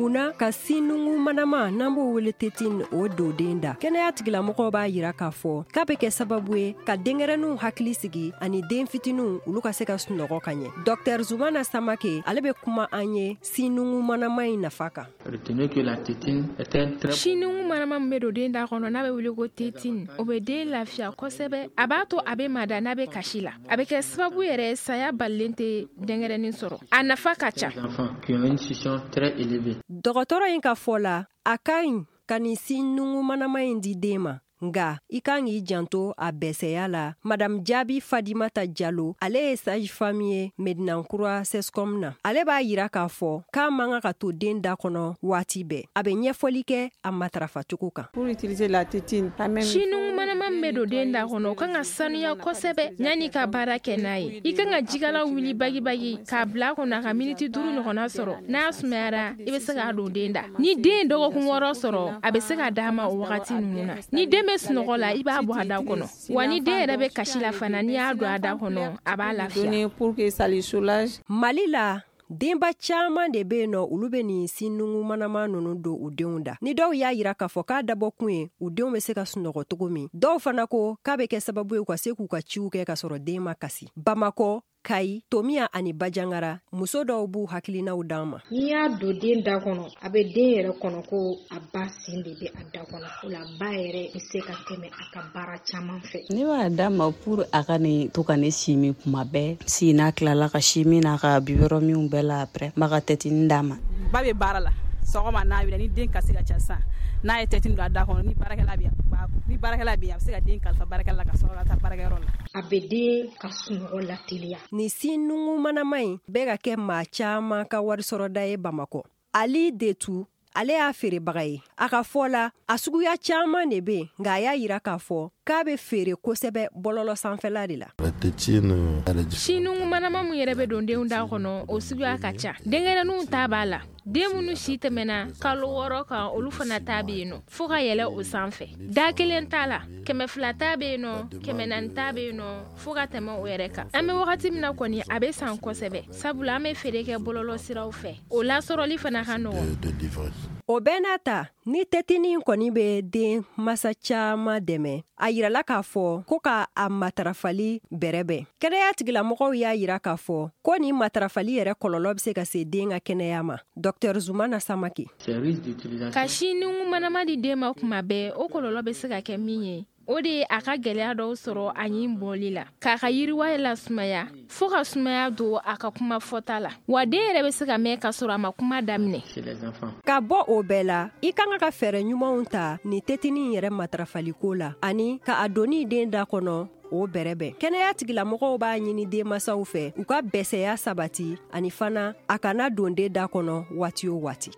munna ka sinungu manama n'an b'o wele tétine o don den da. Kɛnɛya tigilamɔgɔw b'a yira k'a fɔ k'a bɛ kɛ sababu ye ka denkɛrɛninw hakili sigi ani den fitininw olu ka se ka sunɔgɔ ka ɲɛ. Dr Zumana Samake ale bɛ kuma an ye sinungu manama in nafa kan. Sinungu manama min bɛ don den da kɔnɔ n'a bɛ wele ko tétine o bɛ den lafiya kosɛbɛ. A b'a to a bɛ mada n'a bɛ kasi la. A bɛ kɛ sababu yɛrɛ saya balilen tɛ denkɛrɛnin sɔrɔ. A nafa ka ca. Dɔgɔtɔrɔ in ka fɔ la a ka ɲi ka nin sinungu manama in di den ma. Nga i kan k'i janto a bɛsɛya la. Madame Jabi Fadimata Diallo ale ye sage-femme ye Medinankura CESCOM na. Ale b'a yira k'a fɔ k'a man kan ka to den da kɔnɔ waati bɛɛ. A bɛ ɲɛfɔli kɛ a matarafacogo kan. Pour utiliser la tétine, sinungu manama min bɛ don den da kɔnɔ o kan ka sanuya kosɛbɛ yanni ka baara kɛ n'a ye. I kan ka jikala wuli bagi-bagi k'a bila kɔnɔ a ka miniti 5 ɲɔgɔnna sɔrɔ. N'a sumayara i bɛ se k'a don den da. Ni den dɔgɔkun 6 sɔrɔ a bɛ se ka d'a ma o wagati ninnu na. Ni den bɛ sunɔgɔ la i b'a bɔ a da kɔnɔ. Wa ni den yɛrɛ bɛ kasi la fana n'i y'a don a da kɔnɔ a b'a lafiya. pour que ça les soulage. Mali la denba caman de bɛ yen nɔ olu bɛ nin sinungu manama ninnu don u denw da. Ni dɔw y'a yira k'a fɔ k'a dabɔ kun ye u denw bɛ se ka sunɔgɔ cogo min. Dɔw fana ko k'a bɛ kɛ sababu ye u ka se k'u ka ciw kɛ ka sɔrɔ den ma kasi. Bamakɔ, Kayi, Tomiya ani Bajangara muso dɔw b'u hakilinaw d'an ma. N'i y'a don den da kɔnɔ a bɛ den yɛrɛ kɔnɔ ko a ba sin de bɛ a da kɔnɔ. O la ba yɛrɛ bɛ se ka tɛmɛ a ka baara caman fɛ. Ne b'a d'a ma pour a ka ne to ka ne si min kuma bɛɛ. Si n'a tilala ka si min n'a ka biyɔrɔ minw bɛɛ la après ma ka tétine d'a ma. Ba bɛ baara la sɔgɔma n'a wili ni den kasi ka ca san n'a ye tétine don a da kɔnɔ ni baarakɛla bɛ a bɛ se ka den kalifa baarakɛla ka sɔrɔ ka taa baarakɛyɔrɔ la. A bɛ den ka sunɔgɔ lateliya. Ni sinungu manama in bɛ ka kɛ maa caman ka warisɔrɔda ye Bamakɔ. Ali Detu ale y'a feerebaga ye. A ka fɔ la a suguya caman de bɛ yen nka a y'a yira k'a fɔ k'a bɛ feere kosɛbɛ bɔlɔlɔ sanfɛla de la. Sinungu manama min yɛrɛ bɛ don denw da kɔnɔ o suguya ka ca. Denkɛrɛninw ta b'a la. Den minnu si tɛmɛna kalo 6 kan olu fana ta bɛ yen nɔ fo ka yɛlɛ o sanfɛ. Da kelen t'a la 200 ta bɛ yen nɔ 400 ta bɛ yen nɔ fo ka tɛmɛ o yɛrɛ kan. An bɛ wagati min na kɔni a bɛ san kosɛbɛ sabula an bɛ feere kɛ bɔlɔlɔ siraw fɛ. O lasɔrɔli fana ka nɔgɔ. O bɛɛ n'a ta ni tétine kɔni bɛ den masa caman dɛmɛ a yirala k'a fɔ ko ka a matarafali bɛrɛbɛn. Kɛnɛya tigilamɔgɔw y'a yira k'a fɔ ko ni matarafali yɛrɛ kɔlɔlɔ bɛ se ka se den ka kɛnɛya ma. Dr Zumana Samake. Ka sinungu manama di den ma kuma bɛɛ o kɔlɔlɔ bɛ se ka kɛ min ye. O de ye a ka gɛlɛya dɔw sɔrɔ a ɲin bɔli la. K'a ka yiriwa la sumaya fo ka sumaya don a ka kuma fɔta la. Wa den yɛrɛ bɛ se ka mɛn ka sɔrɔ a ma kuma daminɛ. Ka bɔ o bɛɛ la i kan ka fɛɛrɛ ɲumanw ta ni tétine yɛrɛ matarafaliko la ani ka a donni den da kɔnɔ o bɛrɛbɛn. Kɛnɛya tigilamɔgɔw b'a ɲini denmasaw fɛ u ka bɛsɛya sabati ani fana a kana don den da kɔnɔ waati o waati.